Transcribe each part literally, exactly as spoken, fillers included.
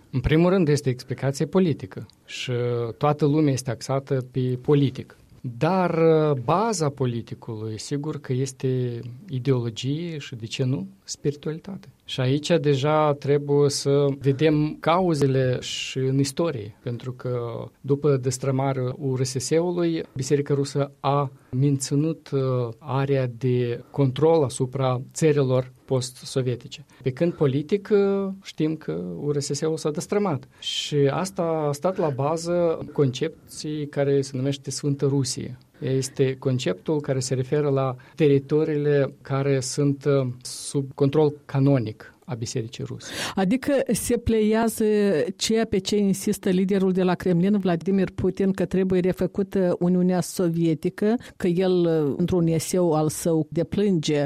În primul rând este explicație politică și toată lumea este axată pe politic. Dar baza politicului, sigur că este ideologie și, de ce nu, spiritualitate. Și aici deja trebuie să vedem cauzele și în istorie, pentru că după destrămarea U R S S-ului, Biserica Rusă a menținut area de control asupra țărilor post-sovietice. Pe când politic știm că U R S S-ul s-a destrămat. Și asta a stat la bază concepției care se numește Sfântă Rusie. Este conceptul care se referă la teritoriile care sunt sub control canonic a Bisericii Ruse. Adică se pleiază ceea pe ce insistă liderul de la Kremlin, Vladimir Putin, că trebuie refăcută Uniunea Sovietică, că el, într-un eseu al său, deplânge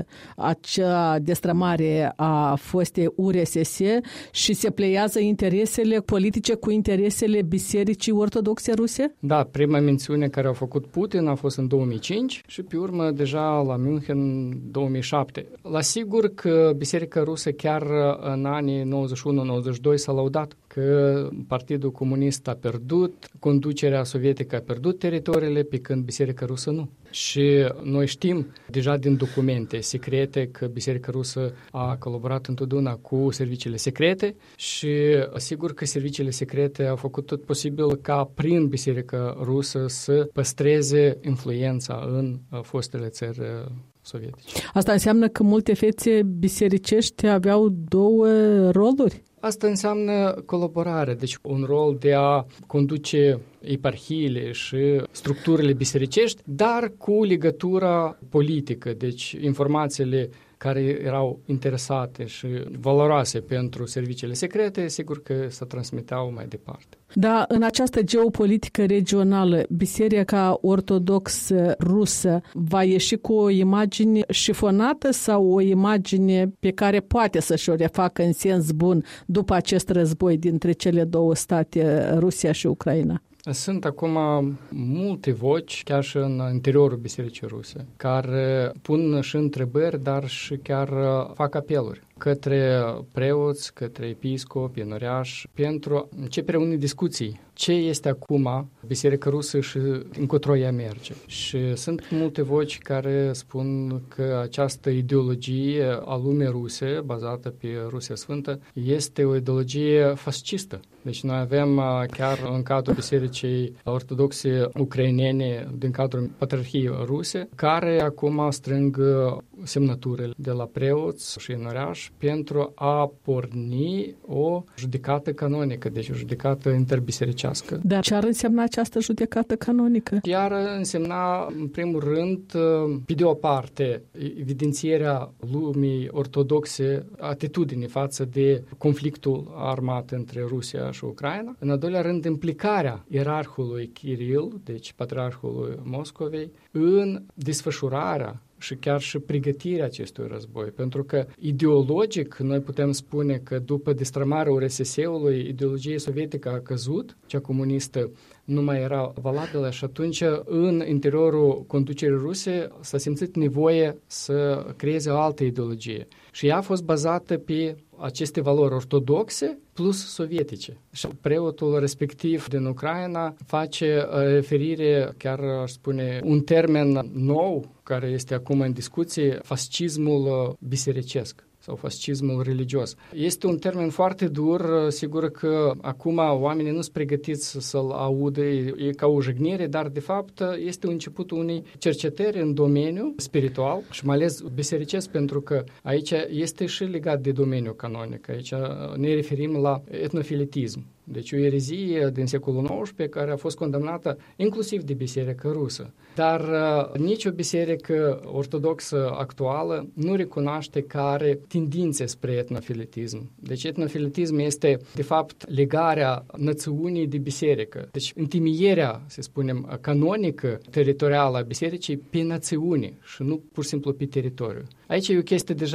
acea destrămare a fostei U R S S și se pleiază interesele politice cu interesele Bisericii Ortodoxe Ruse? Da, prima mențiune care a făcut Putin a fost în două mii cinci și pe urmă deja la München două mii șapte. La sigur că Biserica Rusă chiar în anii nouăzeci și unu nouăzeci și doi s-a laudat că Partidul Comunist a pierdut, conducerea sovietică a pierdut teritoriile, pe când Biserica Rusă nu. Și noi știm deja din documente secrete că Biserica Rusă a colaborat întotdeauna cu serviciile secrete și sigur că serviciile secrete au făcut tot posibil ca prin Biserica Rusă să păstreze influența în fostele țări sovietice. Asta înseamnă că multe fețe bisericești aveau două roluri? Asta înseamnă colaborare, deci un rol de a conduce eparhiile și structurile bisericești, dar cu legătura politică, deci informațiile care erau interesate și valoroase pentru serviciile secrete, sigur că se transmiteau mai departe. Da, în această geopolitică regională, Biserica Ortodoxă Rusă va ieși cu o imagine șifonată sau o imagine pe care poate să-și o refacă în sens bun după acest război dintre cele două state, Rusia și Ucraina? Sunt acum multe voci, chiar și în interiorul Bisericii Ruse, care pun și întrebări, dar și chiar fac apeluri către preoți, către episcopi, enoriași, pentru începerea unei discuții. Ce este acum Biserica Rusă și încotro ea merge? Și sunt multe voci care spun că această ideologie a lumii ruse, bazată pe Rusia Sfântă, este o ideologie fascistă. Deci noi avem chiar în cadrul Bisericii Ortodoxe ucrainene din cadrul Patriarhiei Ruse, care acum strâng semnăturile de la preoți și enoriași pentru a porni o judecată canonică, deci o judecată interbisericească. Dar ce ar însemna această judecată canonică? Iar însemna, în primul rând, pe de o parte, evidențierea lumii ortodoxe, atitudinii față de conflictul armat între Rusia și Ucraina. În al doilea rând, implicarea ierarhului Kiril, deci patriarhului Moscovei, în desfășurarea și chiar și pregătirea acestui război. Pentru că ideologic noi putem spune că după destrămarea U R S S-ului, ideologia sovietică a căzut, cea comunistă nu mai era valabilă și atunci în interiorul conducerii ruse s-a simțit nevoie să creeze o altă ideologie. Și ea a fost bazată pe aceste valori ortodoxe plus sovietice. Și preotul respectiv din Ucraina face referire, chiar aș spune, un termen nou care este acum în discuție, fascismul bisericesc sau fascismul religios. Este un termen foarte dur, sigur că acum oamenii nu sunt pregătiți să-l audă, e ca o jignire, dar de fapt este începutul unei cercetări în domeniu spiritual și mai ales bisericesc, pentru că aici este și legat de domeniul canonic. Aici ne referim la etnofilitism. Deci o erezie din secolul nouăsprezece care a fost condamnată inclusiv de Biserica Rusă. Dar uh, nicio biserică ortodoxă actuală nu recunoaște că are tendințe spre etnofilitism. Deci etnofilitism este, de fapt, legarea națiunii de biserică. Deci întemeierea, să spunem, canonică, teritorială a bisericii pe națiune și nu pur și simplu pe teritoriu. Aici e o chestie deja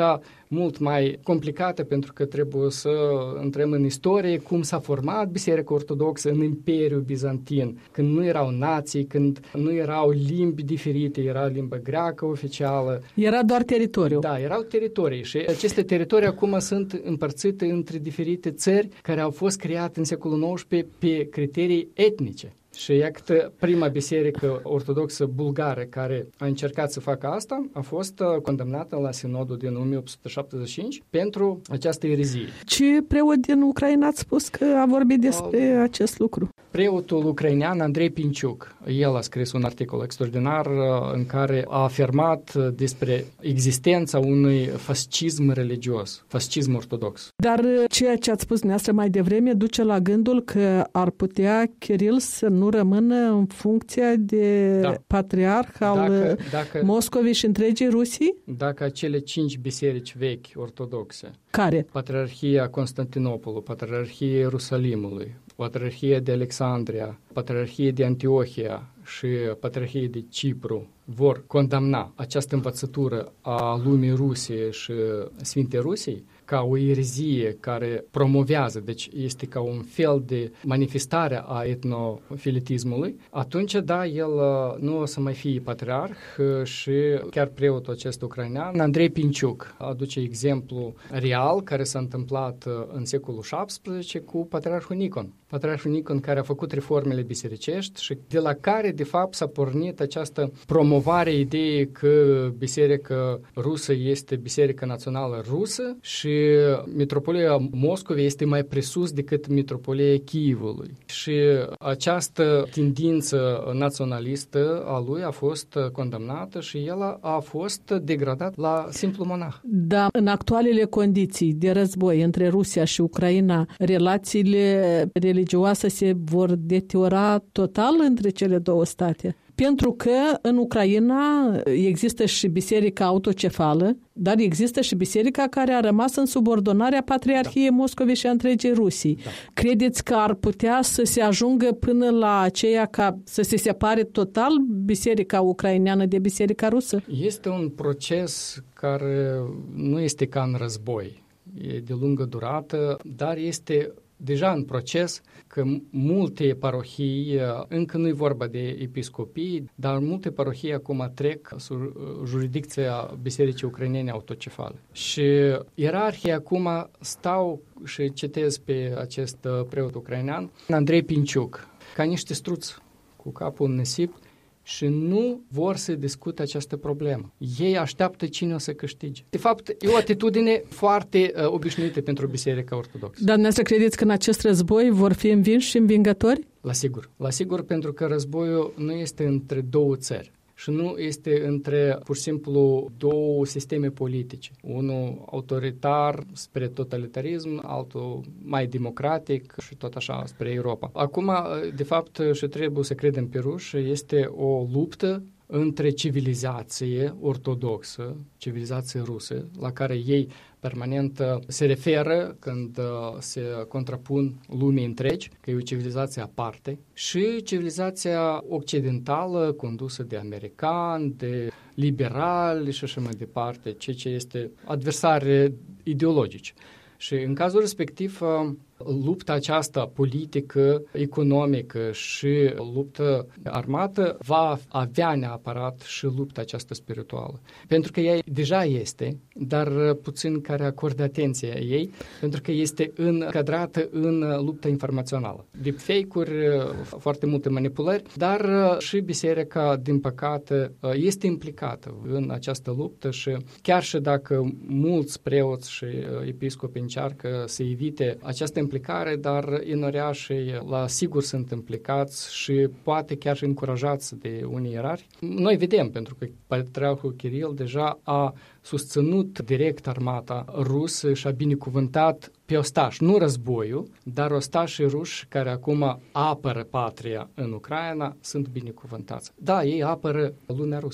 mult mai complicată pentru că trebuie să intrăm în istorie cum s-a format Biserica Ortodoxă în Imperiul Bizantin, când nu erau nații, când nu erau limbi diferite, era limba greacă oficială. Era doar teritoriu. Da, erau teritorii și aceste teritorii acum sunt împărțite între diferite țări care au fost create în secolul nouăsprezece pe criterii etnice. Și iată, prima biserică ortodoxă bulgară care a încercat să facă asta a fost condamnată la sinodul din o mie opt sute șaptezeci și cinci pentru această erezie. Ce preot din Ucraina ați spus că a vorbit despre uh, acest lucru? Preotul ucrainean Andrei Pinciuc. El a scris un articol extraordinar în care a afirmat despre existența unui fascism religios, fascism ortodox. Dar ceea ce ați spus dumneavoastră mai devreme duce la gândul că ar putea Kiril să nu rămână în funcția de da. patriarh al dacă, dacă, Moscovei și întregii Rusii? Dacă acele cinci biserici vechi ortodoxe, care? Patriarhia Constantinopolului, Patriarhia Ierusalimului, Patriarhia de Alexandria, Patriarhia de Antiohia și Patriarhia de Cipru vor condamna această învățătură a lumii Rusiei și Sfintei Rusiei ca o erezie care promovează, deci este ca un fel de manifestare a etnofilitismului, atunci, da, el nu o să mai fie patriarh și chiar preotul acesta ucrainean, Andrei Pinciuc, aduce exemplu real care s-a întâmplat în secolul șaptesprezece cu patriarhul Nikon. Patriarhul Nikon care a făcut reformele bisericești și de la care, de fapt, s-a pornit această promovare ideii că biserica rusă este biserica națională rusă și Mitropolia Moscovei este mai presus decât Mitropolia Chievului. Și această tendință naționalistă a lui a fost condamnată și el a fost degradat la simplu monah. Da, în actualele condiții de război între Rusia și Ucraina, relațiile religioase se vor deteriora total între cele două state? Pentru că în Ucraina există și biserica autocefală, dar există și biserica care a rămas în subordonarea Patriarhiei da. Moscovei și a întregii Rusii. Da. Credeți că ar putea să se ajungă până la aceea ca să se separe total biserica ucraineană de biserica rusă? Este un proces care nu este ca în război. E de lungă durată, dar este deja în proces că multe parohii, încă nu e vorba de episcopii, dar multe parohii acum trec sub jurisdicția Bisericii Ucrainene Autocefale. Și ierarhii acum stau și citez pe acest preot ucrainean, Andrei Pinciuc, ca niște struți cu capul în nisip, și nu vor să discute această problemă. Ei așteaptă cine o să câștige. De fapt, e o atitudine foarte uh, obișnuită pentru Biserica Ortodoxă. Dar dumneavoastră credeți că în acest război vor fi învinși și învingători? La sigur. La sigur, pentru că războiul nu este între două țări. Și nu este între, pur și simplu, două sisteme politice. Unul autoritar spre totalitarism, altul mai democratic și tot așa spre Europa. Acum, de fapt, și trebuie să credem pe ruși, este o luptă între civilizație ortodoxă, civilizație rusă, la care ei permanent se referă când se contrapun lumii întregi, că e o civilizație aparte, și civilizația occidentală condusă de americani, de liberali și așa mai departe, ceea ce este adversari ideologici. Și în cazul respectiv, lupta aceasta politică, economică și luptă armată va avea neapărat și lupta aceasta spirituală. Pentru că ea deja este, dar puțin care acordă atenție ei, pentru că este încadrată în lupta informațională. Deepfake-uri, foarte multe manipulări, dar și biserica, din păcate, este implicată în această luptă și chiar și dacă mulți preoți și episcopi încearcă să evite această implicare, dar inoreașii la sigur sunt implicați și poate chiar și încurajați de unii ierarhi. Noi vedem, pentru că Patriarhul Kiril deja a susținut direct armata rusă și a binecuvântat pe ostași, nu războiul, dar ostașii ruși care acum apără patria în Ucraina sunt binecuvântați. Da, ei apără lumea rusă.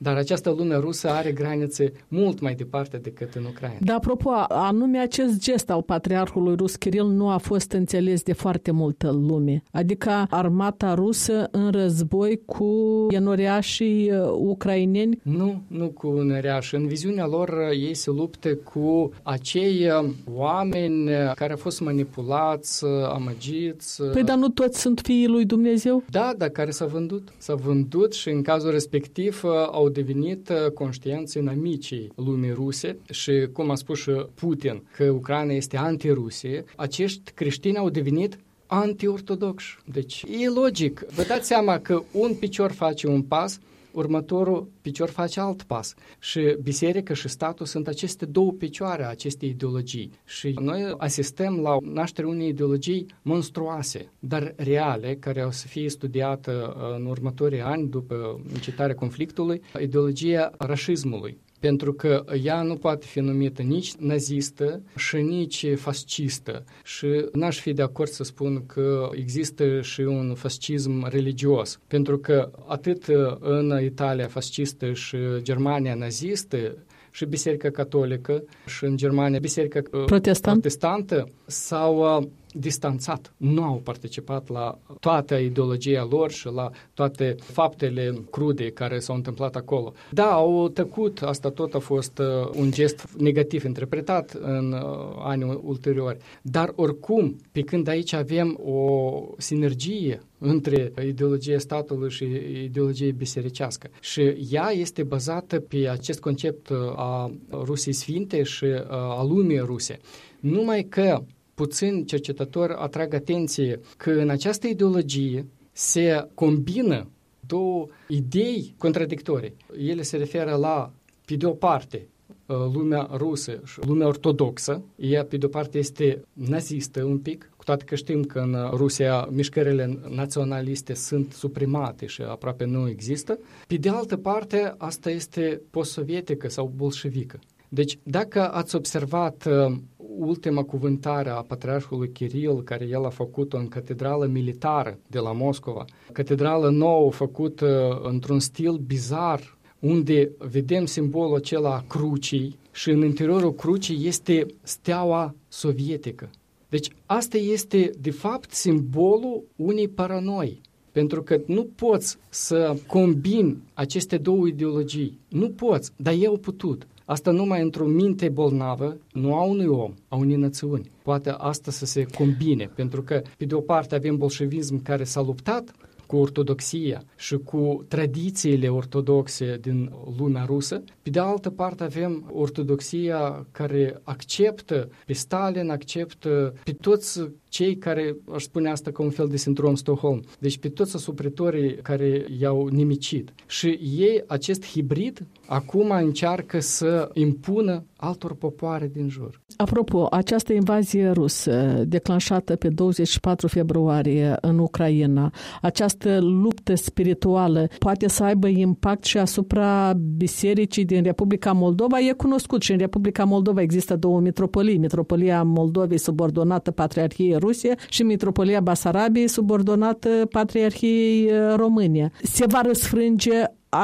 Dar această lume rusă are granițe mult mai departe decât în Ucraina. Dar apropo, anume acest gest al patriarhului rus Kiril nu a fost înțeles de foarte multă lume. Adică armata rusă în război cu enoriașii ucraineni? Nu, nu cu enoriași. În viziunea lor ei se luptă cu acei oameni care au fost manipulați, amăgiți. Păi dar nu toți sunt fiii lui Dumnezeu? Da, dar care s-au vândut. S-au vândut și în cazul respectiv au devenit conștienți inamicii lumii ruse și, cum a spus și Putin, că Ucraina este anti-Rusie, acești creștini au devenit anti-ortodoxi. Deci e logic. Vă dați seama că un picior face un pas, următorul picior face alt pas. Și biserica și statul sunt aceste două picioare a acestei ideologii. Și noi asistăm la nașterea unei ideologii monstruoase, dar reale, care o să fie studiată în următorii ani după încetarea conflictului, ideologia rașismului. Pentru că ea nu poate fi numită nici nazistă și nici fascistă. Și n-aș fi de acord să spun că există și un fascism religios. Pentru că atât în Italia fascistă și Germania nazistă, și Biserica Catolică, și în Germania Biserica Protestant. Protestantă s-au distanțat. Nu au participat la toată ideologia lor și la toate faptele crude care s-au întâmplat acolo. Da, au tăcut, asta tot a fost un gest negativ interpretat în anii ulteriori. Dar oricum, pe când aici avem o sinergie între ideologia statului și ideologia bisericească. Și ea este bazată pe acest concept a Rusiei Sfinte și a lumii ruse. Numai că puțini cercetători atrag atenție că în această ideologie se combină două idei contradictorii. Ele se referă la, pe de o parte, lumea rusă și lumea ortodoxă. Ea, pe de o parte, este nazistă un pic, cu toate că știm că în Rusia mișcările naționaliste sunt suprimate și aproape nu există. Pe de altă parte, asta este post-sovietică sau bolșevică. Deci, dacă ați observat uh, ultima cuvântare a patriarhului Kiril, care el a făcut-o în catedrală militară de la Moscova, catedrală nouă făcută într-un stil bizar, unde vedem simbolul acela a crucii și în interiorul crucii este steaua sovietică. Deci, asta este, de fapt, simbolul unei paranoi. Pentru că nu poți să combini aceste două ideologii. Nu poți, dar ei au putut. Asta numai într-o minte bolnavă, nu a unui om, a unei națiuni. Poate asta să se combine, pentru că, pe de o parte, avem bolșevism care s-a luptat cu ortodoxia și cu tradițiile ortodoxe din lumea rusă. Pe de altă parte avem ortodoxia care acceptă pe Stalin, acceptă pe toți cei care, aș spune asta ca un fel de sindrom Stockholm, deci pe toți asupritorii care i-au nimicit. Și ei, acest hibrid, acum încearcă să impună altor popoare din jur. Apropo, această invazie rusă declanșată pe douăzeci și patru februarie în Ucraina, această luptă spirituală poate să aibă impact și asupra bisericii din Republica Moldova? E cunoscut și în Republica Moldova există două mitropolii. Mitropolia Moldovei subordonată Patriarhiei Rusie și Mitropolia Basarabiei subordonată Patriarhiei România. Se va răsfrânge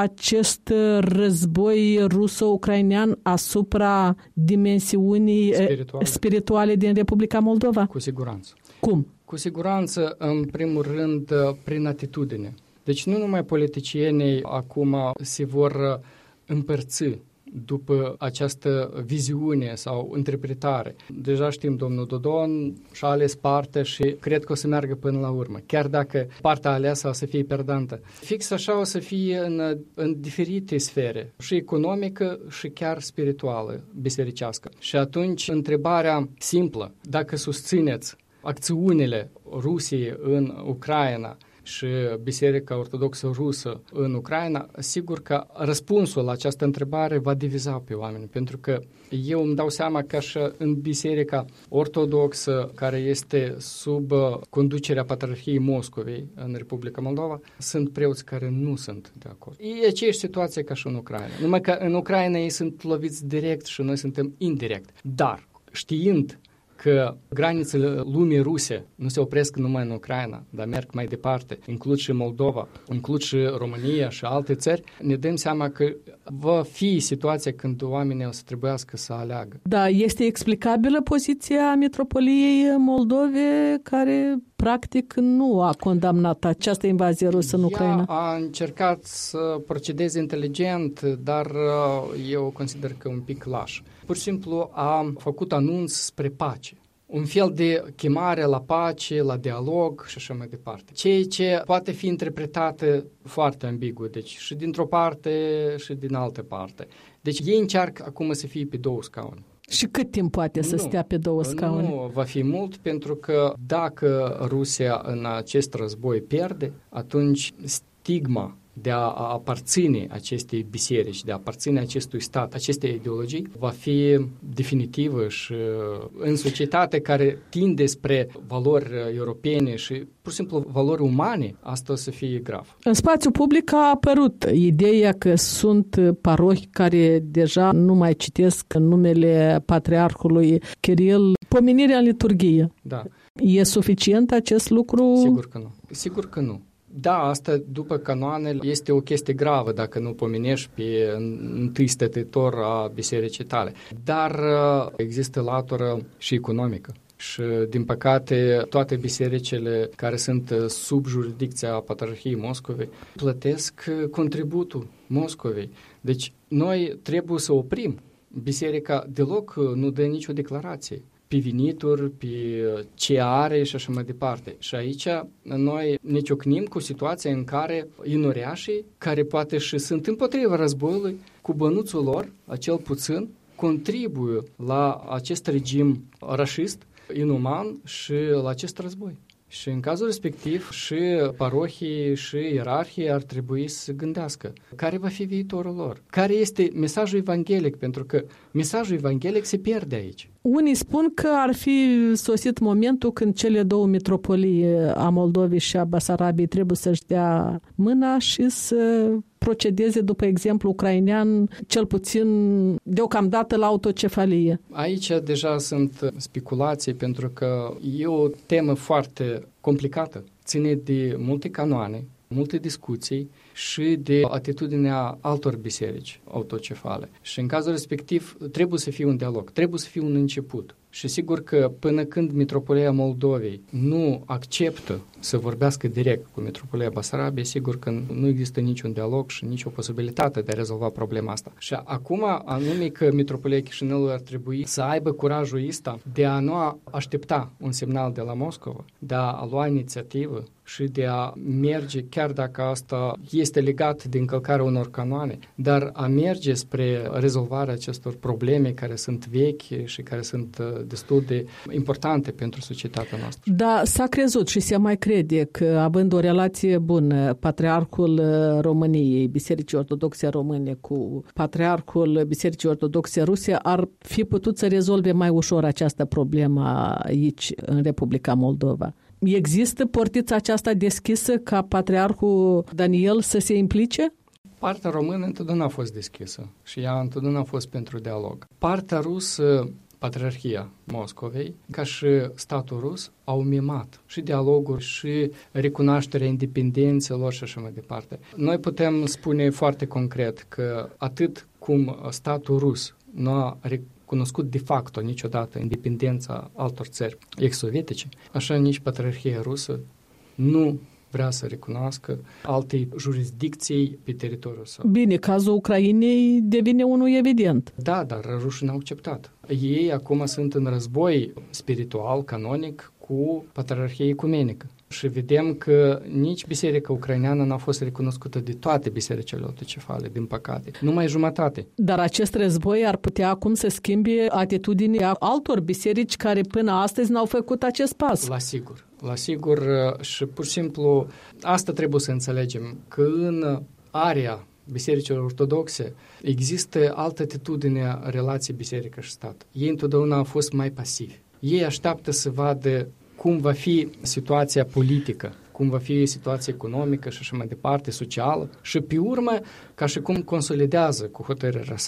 acest război ruso-ucrainean asupra dimensiunii spirituale. spirituale din Republica Moldova? Cu siguranță. Cum? Cu siguranță, în primul rând, prin atitudine. Deci nu numai politicienii acum se vor împărți după această viziune sau interpretare. Deja știm, domnul Dodon și-a ales partea și cred că o să meargă până la urmă, chiar dacă partea aleasă o să fie perdantă. Fix așa o să fie în, în diferite sfere, și economică și chiar spirituală, bisericească. Și atunci, întrebarea simplă, dacă susțineți acțiunile Rusiei în Ucraina și Biserica Ortodoxă Rusă în Ucraina, sigur că răspunsul la această întrebare va diviza pe oameni, pentru că eu îmi dau seama că și în Biserica Ortodoxă, care este sub conducerea Patriarhiei Moscovei în Republica Moldova, sunt preoți care nu sunt de acord. E aceeași situație ca și în Ucraina. Numai că în Ucraina ei sunt loviți direct și noi suntem indirect. Dar, știind că granițele lumii ruse nu se opresc numai în Ucraina, dar merg mai departe, includ și Moldova, includ și România și alte țări, ne dăm seama că va fi situația când oamenii o să trebuiască să aleagă. Da, este explicabilă poziția Mitropoliei Moldove, care practic nu a condamnat această invazie rusă în Ucraina? Ea a încercat să procedeze inteligent, dar eu consider că un pic laș. Pur și simplu a făcut anunț spre pace. Un fel de chemare la pace, la dialog și așa mai departe. Ceea ce poate fi interpretată foarte ambigu, deci și dintr-o parte și din altă parte. Deci ei încearcă acum să fie pe două scaune. Și cât timp poate să nu, stea pe două scaune? Nu, va fi mult, pentru că dacă Rusia în acest război pierde, atunci stigma de a aparține acestei biserici, de a aparține acestui stat, acestei ideologii, va fi definitivă și în societate care tinde spre valori europene și pur și simplu valori umane, asta o să fie grav. În spațiu public a apărut ideea că sunt parohi care deja nu mai citesc numele Patriarhului Kiril, pomenirea în liturghie. Da. E suficient acest lucru? Sigur că nu. Sigur că nu. Da, asta după canoanele este o chestie gravă dacă nu pomenești pe întâi stătător a bisericii tale. Dar există latură și economică. Și, din păcate, toate bisericile care sunt sub jurisdicția Patriarhiei Moscovei plătesc contributul Moscovei. Deci, noi trebuie să oprim. Biserica deloc nu dă nicio declarație pe venituri, pe ce are și așa mai departe. Și aici noi ne ciocnim cu situația în care inureașii, care poate și sunt împotriva războiului, cu bănuțul lor, acel puțin, contribuie la acest regim rașist, inuman și la acest război. Și în cazul respectiv și parohii și ierarhii ar trebui să gândească care va fi viitorul lor, care este mesajul evanghelic, pentru că mesajul evanghelic se pierde aici. Unii spun că ar fi sosit momentul când cele două mitropolii a Moldovei și a Basarabiei trebuie să-și dea mâna și să procedeze după exemplu ucrainean, cel puțin deocamdată la autocefalie. Aici deja sunt speculații, pentru că e o temă foarte complicată. Ține de multe canoane, multe discuții și de atitudinea altor biserici autocefale. Și în cazul respectiv trebuie să fie un dialog, trebuie să fie un început. Și sigur că până când Mitropolia Moldovei nu acceptă să vorbească direct cu Mitropolia Basarabiei, sigur că nu există niciun dialog și nicio posibilitate de a rezolva problema asta. Și acum, anume că Mitropolia Chișinăului ar trebui să aibă curajul ăsta de a nu aștepta un semnal de la Moscova, de a lua inițiativă și de a merge, chiar dacă asta este legat de încălcarea unor canoane, dar a merge spre rezolvarea acestor probleme care sunt vechi și care sunt destul de importante pentru societatea noastră. Da, s-a crezut și se mai crede că, având o relație bună, Patriarhul României, Bisericii Ortodoxe Române, cu Patriarhul Bisericii Ortodoxe Ruse, ar fi putut să rezolve mai ușor această problemă aici, în Republica Moldova. Există portița aceasta deschisă ca Patriarhul Daniel să se implice? Partea română întotdeauna a fost deschisă și ea întotdeauna a fost pentru dialog. Partea rusă, Patriarhia Moscovei, ca și statul rus, au mimat și dialoguri și recunoașterea independențelor și așa mai departe. Noi putem spune foarte concret că atât cum statul rus nu a cunoscut de facto niciodată independența altor țări ex-sovietice, așa nici Patriarhia rusă nu vrea să recunoască alte jurisdicții pe teritoriul său. Bine, cazul Ucrainei devine unul evident. Da, dar rușii n-au acceptat. Ei acum sunt în război spiritual, canonic, cu Patriarhia ecumenică. Și vedem că nici biserica ucraineană n-a fost recunoscută de toate bisericile autocefale, din păcate. Numai jumătate. Dar acest război ar putea acum să schimbe atitudinea altor biserici care până astăzi n-au făcut acest pas. La sigur. La sigur și pur și simplu asta trebuie să înțelegem, că în area bisericilor ortodoxe există altă atitudine a relației biserică și stat. Ei întotdeauna au fost mai pasivi. Ei așteaptă să vadă cum va fi situația politică, cum va fi situația economică și așa mai departe, socială, și pe urmă, ca și cum consolidează cu hotărârea sa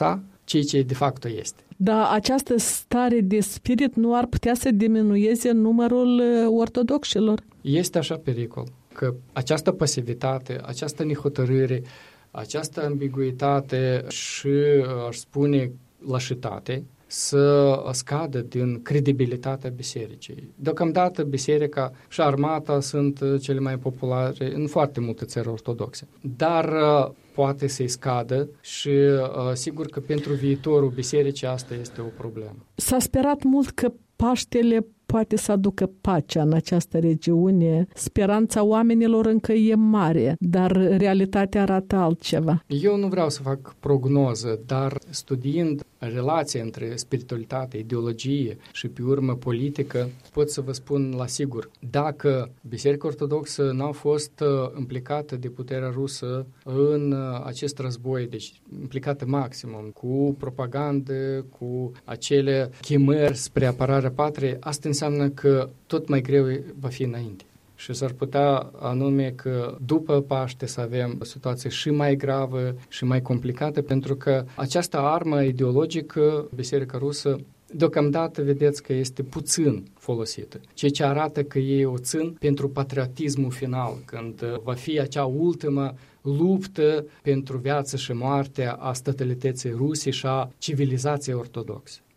ceea ce de fapt este. Dar această stare de spirit nu ar putea să diminueze numărul ortodoxilor? Este așa pericol, că această pasivitate, această nehotărâre, această ambiguitate și, aș spune, lașitate, să scadă din credibilitatea bisericii. Deocamdată biserica și armata sunt cele mai populare în foarte multe țări ortodoxe. Dar poate să-i scadă și sigur că pentru viitorul bisericii asta este o problemă. S-a sperat mult că Paștele poate să aducă pacea în această regiune. Speranța oamenilor încă e mare, dar realitatea arată altceva. Eu nu vreau să fac prognoză, dar studiind relația între spiritualitate, ideologie și pe urmă politică, pot să vă spun la sigur, dacă Biserica Ortodoxă n-a fost implicată de puterea rusă în acest război, deci implicată maximum, cu propagandă, cu acele chemări spre apărarea patriei, asta înseamnă că tot mai greu va fi înainte. Și s-ar putea anume că după Paște să avem o situație și mai gravă și mai complicată, pentru că această armă ideologică, Biserica Rusă, deocamdată vedeți că este puțin folosită, ceea ce arată că ei o țin pentru patriotismul final, când va fi acea ultimă luptă pentru viață și moarte a statalității ruse și a civilizației ortodoxe.